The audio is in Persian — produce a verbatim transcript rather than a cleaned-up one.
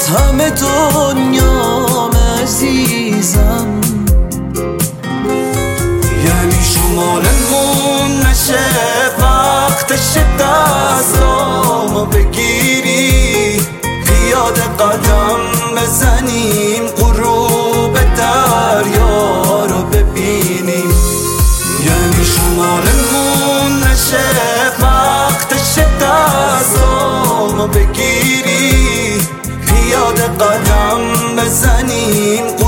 از همه دنیام عزیزم. یعنی شمالمون نشه وقتش دستامو بگیری، پیاده قدم بزنیم غروب دریا رو ببینیم. یعنی شمالمون نشه وقتش دستامو بگیری، پیاده قدم بزنیم